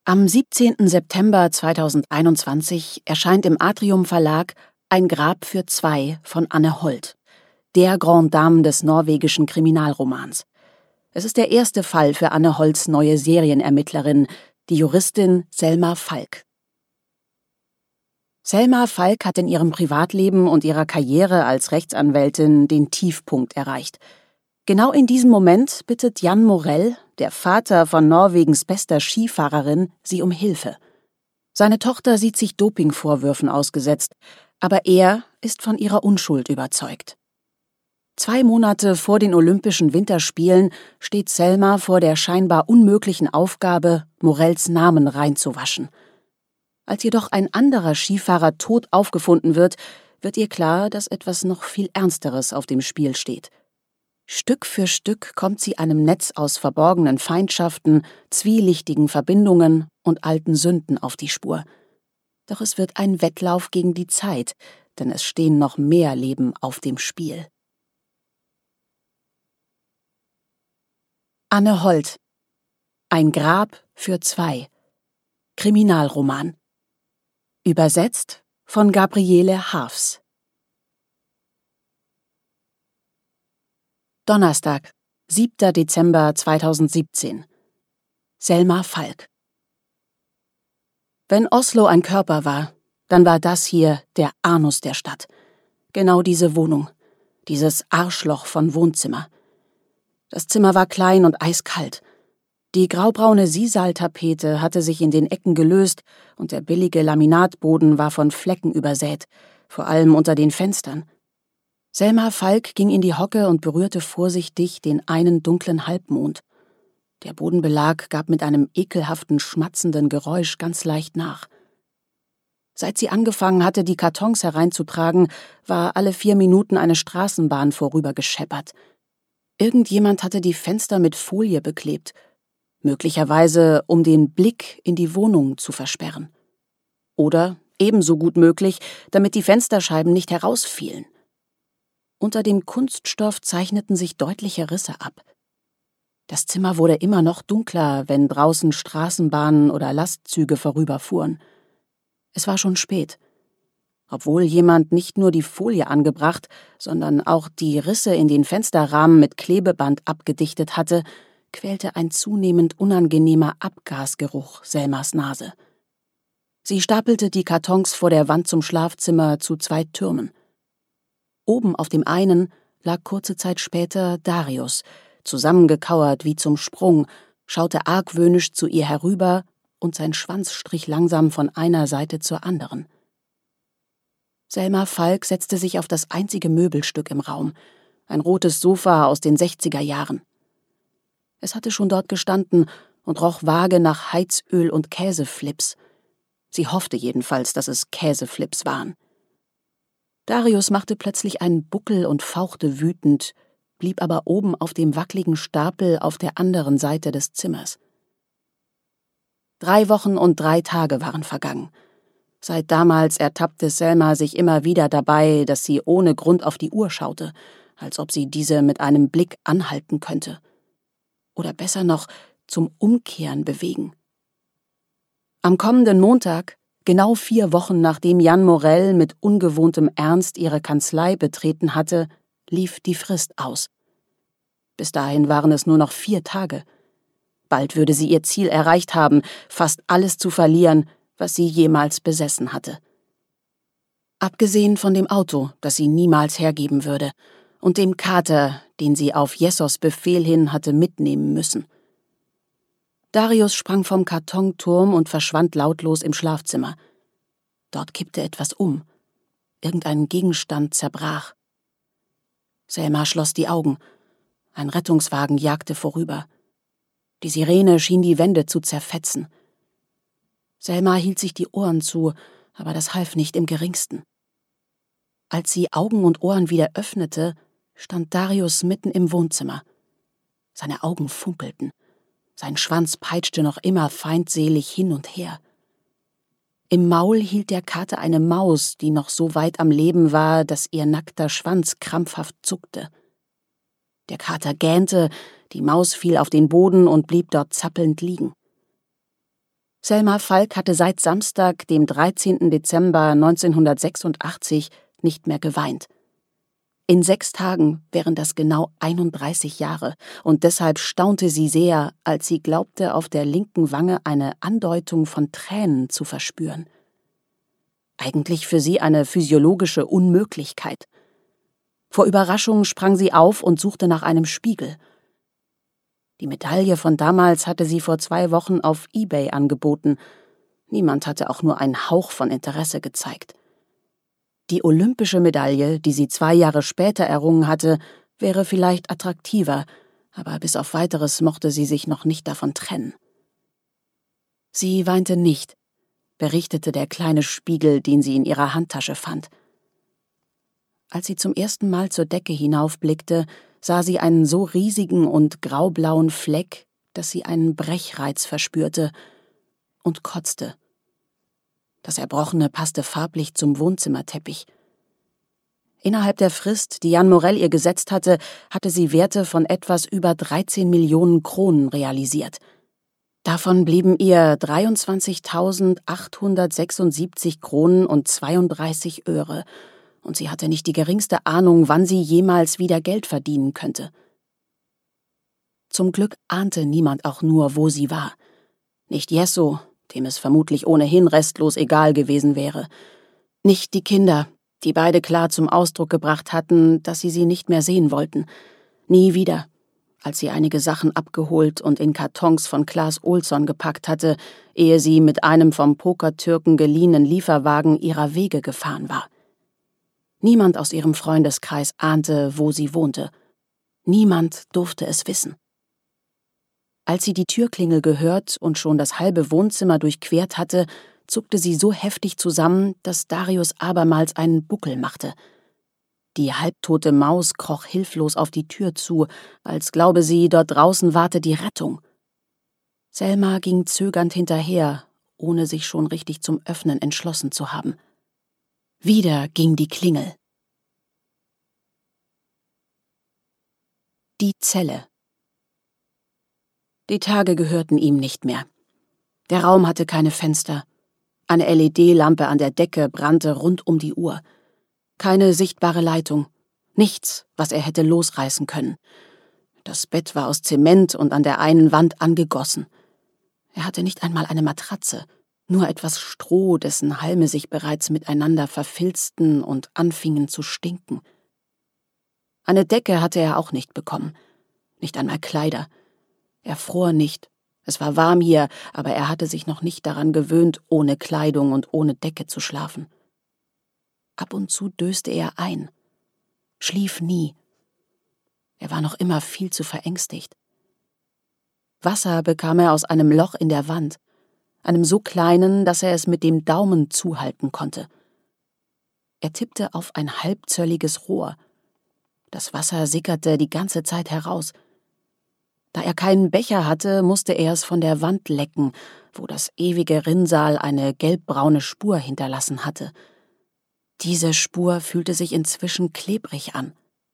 Am 17. September 2021 erscheint im Atrium Verlag Ein Grab für zwei von Anne Holt, der Grande Dame des norwegischen Kriminalromans. Es ist der erste Fall für Anne Holts neue Serienermittlerin, die Juristin Selma Falk. Selma Falk hat in ihrem Privatleben und ihrer Karriere als Rechtsanwältin den Tiefpunkt erreicht. Genau in diesem Moment bittet Jan Morell, der Vater von Norwegens bester Skifahrerin, sie um Hilfe. Seine Tochter sieht sich Dopingvorwürfen ausgesetzt, aber er ist von ihrer Unschuld überzeugt. 2 Monate vor den Olympischen Winterspielen steht Selma vor der scheinbar unmöglichen Aufgabe, Morells Namen reinzuwaschen. Als jedoch ein anderer Skifahrer tot aufgefunden wird ihr klar, dass etwas noch viel Ernsteres auf dem Spiel steht. Stück für Stück kommt sie einem Netz aus verborgenen Feindschaften, zwielichtigen Verbindungen und alten Sünden auf die Spur. Doch es wird ein Wettlauf gegen die Zeit, denn es stehen noch mehr Leben auf dem Spiel. Anne Holt. Ein Grab für zwei. Kriminalroman. Übersetzt von Gabriele Harfs. Donnerstag, 7. Dezember 2017. Selma Falk. Wenn Oslo ein Körper war, dann war das hier der Anus der Stadt. Genau diese Wohnung, dieses Arschloch von Wohnzimmer. Das Zimmer war klein und eiskalt. Die graubraune Sisal-Tapete hatte sich in den Ecken gelöst und der billige Laminatboden war von Flecken übersät, vor allem unter den Fenstern. Selma Falk ging in die Hocke und berührte vorsichtig den einen dunklen Halbmond. Der Bodenbelag gab mit einem ekelhaften, schmatzenden Geräusch ganz leicht nach. Seit sie angefangen hatte, die Kartons hereinzutragen, war alle 4 Minuten eine Straßenbahn vorübergescheppert. Irgendjemand hatte die Fenster mit Folie beklebt, möglicherweise um den Blick in die Wohnung zu versperren. Oder, ebenso gut möglich, damit die Fensterscheiben nicht herausfielen. Unter dem Kunststoff zeichneten sich deutliche Risse ab. Das Zimmer wurde immer noch dunkler, wenn draußen Straßenbahnen oder Lastzüge vorüberfuhren. Es war schon spät. Obwohl jemand nicht nur die Folie angebracht, sondern auch die Risse in den Fensterrahmen mit Klebeband abgedichtet hatte, quälte ein zunehmend unangenehmer Abgasgeruch Selmas Nase. Sie stapelte die Kartons vor der Wand zum Schlafzimmer zu 2 Türmen. Oben auf dem einen lag kurze Zeit später Darius, zusammengekauert wie zum Sprung, schaute argwöhnisch zu ihr herüber und sein Schwanz strich langsam von einer Seite zur anderen. Selma Falk setzte sich auf das einzige Möbelstück im Raum, ein rotes Sofa aus den 60er Jahren. Es hatte schon dort gestanden und roch vage nach Heizöl und Käseflips. Sie hoffte jedenfalls, dass es Käseflips waren. Darius machte plötzlich einen Buckel und fauchte wütend, blieb aber oben auf dem wackligen Stapel auf der anderen Seite des Zimmers. 3 Wochen und 3 Tage waren vergangen. Seit damals ertappte Selma sich immer wieder dabei, dass sie ohne Grund auf die Uhr schaute, als ob sie diese mit einem Blick anhalten könnte. Oder besser noch, zum Umkehren bewegen. Am kommenden Montag, genau 4 Wochen nachdem Jan Morell mit ungewohntem Ernst ihre Kanzlei betreten hatte, lief die Frist aus. Bis dahin waren es nur noch 4 Tage. Bald würde sie ihr Ziel erreicht haben, fast alles zu verlieren, was sie jemals besessen hatte. Abgesehen von dem Auto, das sie niemals hergeben würde, und dem Kater, den sie auf Jessos Befehl hin hatte mitnehmen müssen. Darius sprang vom Kartonturm und verschwand lautlos im Schlafzimmer. Dort kippte etwas um. Irgendein Gegenstand zerbrach. Selma schloss die Augen. Ein Rettungswagen jagte vorüber. Die Sirene schien die Wände zu zerfetzen. Selma hielt sich die Ohren zu, aber das half nicht im geringsten. Als sie Augen und Ohren wieder öffnete, stand Darius mitten im Wohnzimmer. Seine Augen funkelten. Sein Schwanz peitschte noch immer feindselig hin und her. Im Maul hielt der Kater eine Maus, die noch so weit am Leben war, dass ihr nackter Schwanz krampfhaft zuckte. Der Kater gähnte, die Maus fiel auf den Boden und blieb dort zappelnd liegen. Selma Falk hatte seit Samstag, dem 13. Dezember 1986, nicht mehr geweint. In 6 Tagen wären das genau 31 Jahre, und deshalb staunte sie sehr, als sie glaubte, auf der linken Wange eine Andeutung von Tränen zu verspüren. Eigentlich für sie eine physiologische Unmöglichkeit. Vor Überraschung sprang sie auf und suchte nach einem Spiegel. Die Medaille von damals hatte sie vor 2 Wochen auf eBay angeboten. Niemand hatte auch nur einen Hauch von Interesse gezeigt. Die olympische Medaille, die sie 2 Jahre später errungen hatte, wäre vielleicht attraktiver, aber bis auf Weiteres mochte sie sich noch nicht davon trennen. Sie weinte nicht, berichtete der kleine Spiegel, den sie in ihrer Handtasche fand. Als sie zum ersten Mal zur Decke hinaufblickte, sah sie einen so riesigen und graublauen Fleck, dass sie einen Brechreiz verspürte und kotzte. Das Erbrochene passte farblich zum Wohnzimmerteppich. Innerhalb der Frist, die Jan Morell ihr gesetzt hatte, hatte sie Werte von etwas über 13 Millionen Kronen realisiert. Davon blieben ihr 23.876 Kronen und 32 Öre, und sie hatte nicht die geringste Ahnung, wann sie jemals wieder Geld verdienen könnte. Zum Glück ahnte niemand auch nur, wo sie war. Nicht Jesso, dem es vermutlich ohnehin restlos egal gewesen wäre. Nicht die Kinder, die beide klar zum Ausdruck gebracht hatten, dass sie nicht mehr sehen wollten. Nie wieder, als sie einige Sachen abgeholt und in Kartons von Klaas Olsson gepackt hatte, ehe sie mit einem vom Pokertürken geliehenen Lieferwagen ihrer Wege gefahren war. Niemand aus ihrem Freundeskreis ahnte, wo sie wohnte. Niemand durfte es wissen. Als sie die Türklingel gehört und schon das halbe Wohnzimmer durchquert hatte, zuckte sie so heftig zusammen, dass Darius abermals einen Buckel machte. Die halbtote Maus kroch hilflos auf die Tür zu, als glaube sie, dort draußen warte die Rettung. Selma ging zögernd hinterher, ohne sich schon richtig zum Öffnen entschlossen zu haben. Wieder ging die Klingel. Die Zelle. Die Tage gehörten ihm nicht mehr. Der Raum hatte keine Fenster. Eine LED-Lampe an der Decke brannte rund um die Uhr. Keine sichtbare Leitung. Nichts, was er hätte losreißen können. Das Bett war aus Zement und an der einen Wand angegossen. Er hatte nicht einmal eine Matratze, nur etwas Stroh, dessen Halme sich bereits miteinander verfilzten und anfingen zu stinken. Eine Decke hatte er auch nicht bekommen, nicht einmal Kleider. Er fror nicht, es war warm hier, aber er hatte sich noch nicht daran gewöhnt, ohne Kleidung und ohne Decke zu schlafen. Ab und zu döste er ein, schlief nie. Er war noch immer viel zu verängstigt. Wasser bekam er aus einem Loch in der Wand, einem so kleinen, dass er es mit dem Daumen zuhalten konnte. Er tippte auf ein halbzölliges Rohr. Das Wasser sickerte die ganze Zeit heraus. Da er keinen Becher hatte, musste er es von der Wand lecken, wo das ewige Rinnsal eine gelbbraune Spur hinterlassen hatte. Diese Spur fühlte sich inzwischen klebrig an.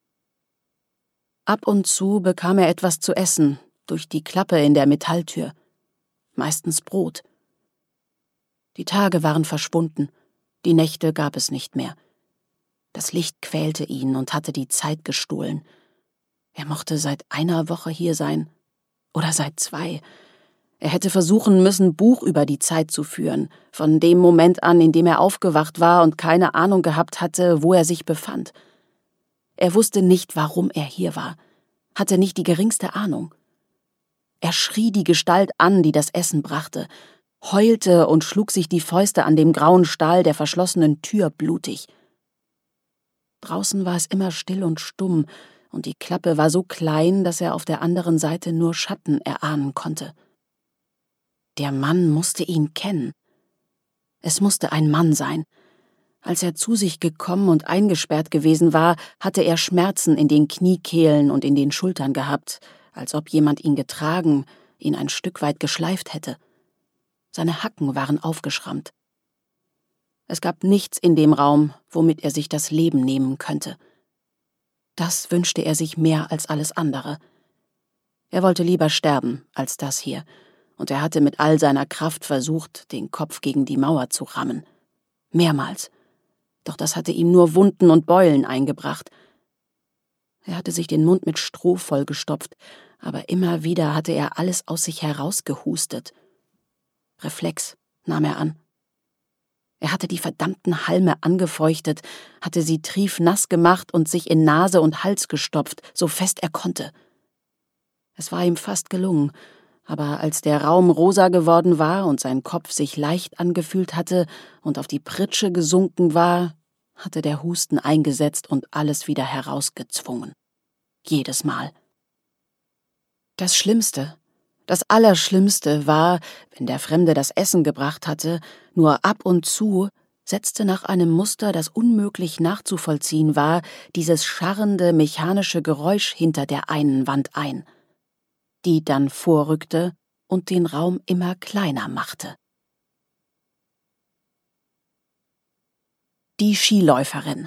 Ab und zu bekam er etwas zu essen, durch die Klappe in der Metalltür. Meistens Brot. Die Tage waren verschwunden, die Nächte gab es nicht mehr. Das Licht quälte ihn und hatte die Zeit gestohlen. Er mochte seit einer Woche hier sein. Oder seit 2. Er hätte versuchen müssen, Buch über die Zeit zu führen, von dem Moment an, in dem er aufgewacht war und keine Ahnung gehabt hatte, wo er sich befand. Er wusste nicht, warum er hier war, hatte nicht die geringste Ahnung. Er schrie die Gestalt an, die das Essen brachte, heulte und schlug sich die Fäuste an dem grauen Stahl der verschlossenen Tür blutig. Draußen war es immer still und stumm, und die Klappe war so klein, dass er auf der anderen Seite nur Schatten erahnen konnte. Der Mann musste ihn kennen. Es musste ein Mann sein. Als er zu sich gekommen und eingesperrt gewesen war, hatte er Schmerzen in den Kniekehlen und in den Schultern gehabt, als ob jemand ihn getragen, ihn ein Stück weit geschleift hätte. Seine Hacken waren aufgeschrammt. Es gab nichts in dem Raum, womit er sich das Leben nehmen könnte. Das wünschte er sich mehr als alles andere. Er wollte lieber sterben als das hier, und er hatte mit all seiner Kraft versucht, den Kopf gegen die Mauer zu rammen. Mehrmals. Doch das hatte ihm nur Wunden und Beulen eingebracht. Er hatte sich den Mund mit Stroh vollgestopft, aber immer wieder hatte er alles aus sich herausgehustet. Reflex, nahm er an. Er hatte die verdammten Halme angefeuchtet, hatte sie triefnass gemacht und sich in Nase und Hals gestopft, so fest er konnte. Es war ihm fast gelungen, aber als der Raum rosa geworden war und sein Kopf sich leicht angefühlt hatte und auf die Pritsche gesunken war, hatte der Husten eingesetzt und alles wieder herausgezwungen. Jedes Mal. Das Schlimmste, das Allerschlimmste war, wenn der Fremde das Essen gebracht hatte, nur ab und zu setzte nach einem Muster, das unmöglich nachzuvollziehen war, dieses scharrende, mechanische Geräusch hinter der einen Wand ein, die dann vorrückte und den Raum immer kleiner machte. Die Skiläuferin.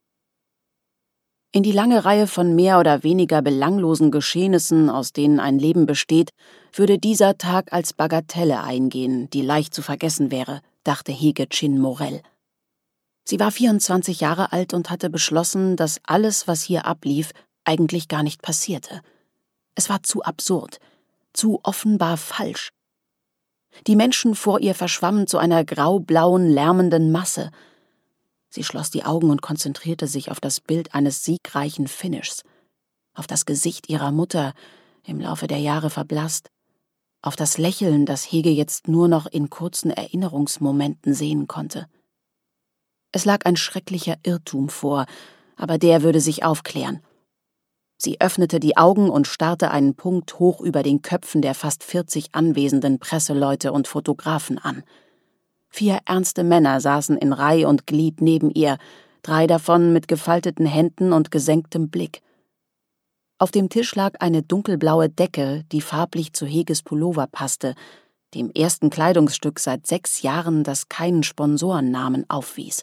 In die lange Reihe von mehr oder weniger belanglosen Geschehnissen, aus denen ein Leben besteht, würde dieser Tag als Bagatelle eingehen, die leicht zu vergessen wäre, dachte Hege Chin Morell. Sie war 24 Jahre alt und hatte beschlossen, dass alles, was hier ablief, eigentlich gar nicht passierte. Es war zu absurd, zu offenbar falsch. Die Menschen vor ihr verschwammen zu einer graublauen, lärmenden Masse. Sie schloss die Augen und konzentrierte sich auf das Bild eines siegreichen Finishs, auf das Gesicht ihrer Mutter, im Laufe der Jahre verblasst, auf das Lächeln, das Hege jetzt nur noch in kurzen Erinnerungsmomenten sehen konnte. Es lag ein schrecklicher Irrtum vor, aber der würde sich aufklären. Sie öffnete die Augen und starrte einen Punkt hoch über den Köpfen der fast 40 anwesenden Presseleute und Fotografen an. 4 ernste Männer saßen in Reih und Glied neben ihr, 3 davon mit gefalteten Händen und gesenktem Blick. Auf dem Tisch lag eine dunkelblaue Decke, die farblich zu Heges Pullover passte, dem ersten Kleidungsstück seit 6 Jahren, das keinen Sponsorennamen aufwies.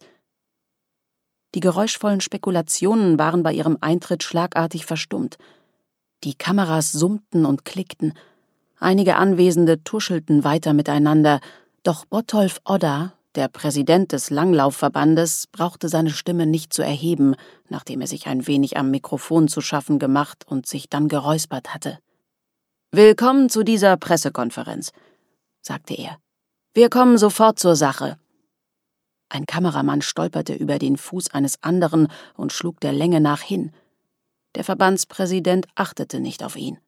Die geräuschvollen Spekulationen waren bei ihrem Eintritt schlagartig verstummt. Die Kameras summten und klickten. Einige Anwesende tuschelten weiter miteinander, doch Bottolf Odda, der Präsident des Langlaufverbandes, brauchte seine Stimme nicht zu erheben, nachdem er sich ein wenig am Mikrofon zu schaffen gemacht und sich dann geräuspert hatte. »Willkommen zu dieser Pressekonferenz«, sagte er. »Wir kommen sofort zur Sache.« Ein Kameramann stolperte über den Fuß eines anderen und schlug der Länge nach hin. Der Verbandspräsident achtete nicht auf ihn.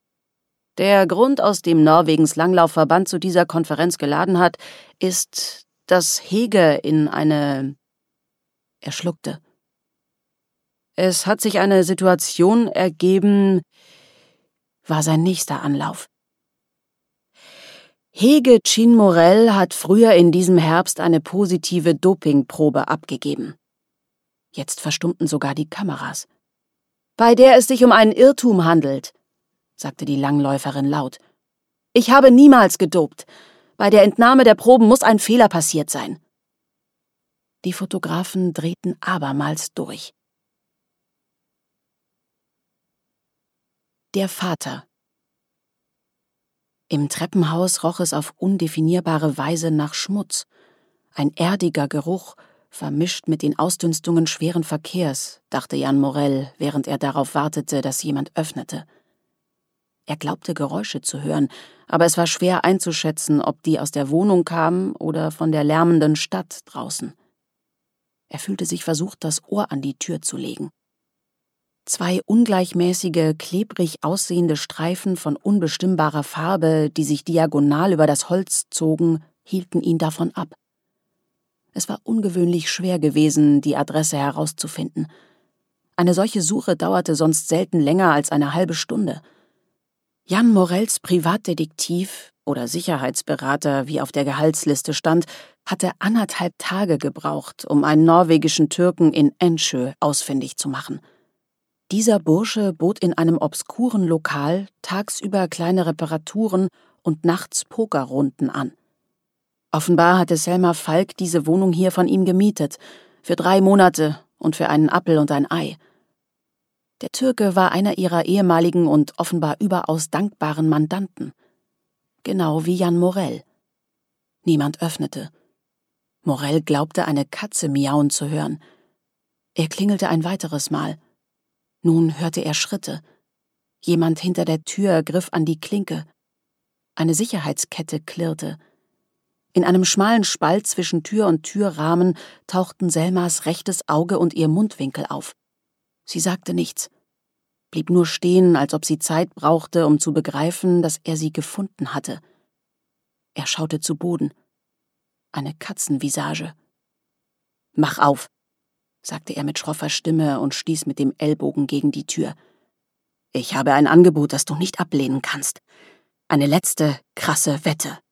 Der Grund, aus dem Norwegens Langlaufverband zu dieser Konferenz geladen hat, ist, dass Hege in eine... Er schluckte. Es hat sich eine Situation ergeben, war sein nächster Anlauf. Hege Chin Morell hat früher in diesem Herbst eine positive Dopingprobe abgegeben. Jetzt verstummten sogar die Kameras. Bei der es sich um einen Irrtum handelt, sagte die Langläuferin laut. Ich habe niemals gedopt. Bei der Entnahme der Proben muss ein Fehler passiert sein. Die Fotografen drehten abermals durch. Der Vater. Im Treppenhaus roch es auf undefinierbare Weise nach Schmutz. Ein erdiger Geruch, vermischt mit den Ausdünstungen schweren Verkehrs, dachte Jan Morell, während er darauf wartete, dass jemand öffnete. Er glaubte, Geräusche zu hören, aber es war schwer einzuschätzen, ob die aus der Wohnung kamen oder von der lärmenden Stadt draußen. Er fühlte sich versucht, das Ohr an die Tür zu legen. 2 ungleichmäßige, klebrig aussehende Streifen von unbestimmbarer Farbe, die sich diagonal über das Holz zogen, hielten ihn davon ab. Es war ungewöhnlich schwer gewesen, die Adresse herauszufinden. Eine solche Suche dauerte sonst selten länger als eine halbe Stunde. Jan Morells Privatdetektiv oder Sicherheitsberater, wie auf der Gehaltsliste stand, hatte 1,5 Tage gebraucht, um einen norwegischen Türken in Ensjö ausfindig zu machen. Dieser Bursche bot in einem obskuren Lokal tagsüber kleine Reparaturen und nachts Pokerrunden an. Offenbar hatte Selma Falk diese Wohnung hier von ihm gemietet, für 3 Monate und für einen Appel und ein Ei. Der Türke war einer ihrer ehemaligen und offenbar überaus dankbaren Mandanten. Genau wie Jan Morell. Niemand öffnete. Morell glaubte, eine Katze miauen zu hören. Er klingelte ein weiteres Mal. Nun hörte er Schritte. Jemand hinter der Tür griff an die Klinke. Eine Sicherheitskette klirrte. In einem schmalen Spalt zwischen Tür und Türrahmen tauchten Selmas rechtes Auge und ihr Mundwinkel auf. Sie sagte nichts, blieb nur stehen, als ob sie Zeit brauchte, um zu begreifen, dass er sie gefunden hatte. Er schaute zu Boden. Eine Katzenvisage. »Mach auf«, sagte er mit schroffer Stimme und stieß mit dem Ellbogen gegen die Tür. »Ich habe ein Angebot, das du nicht ablehnen kannst. Eine letzte, krasse Wette.«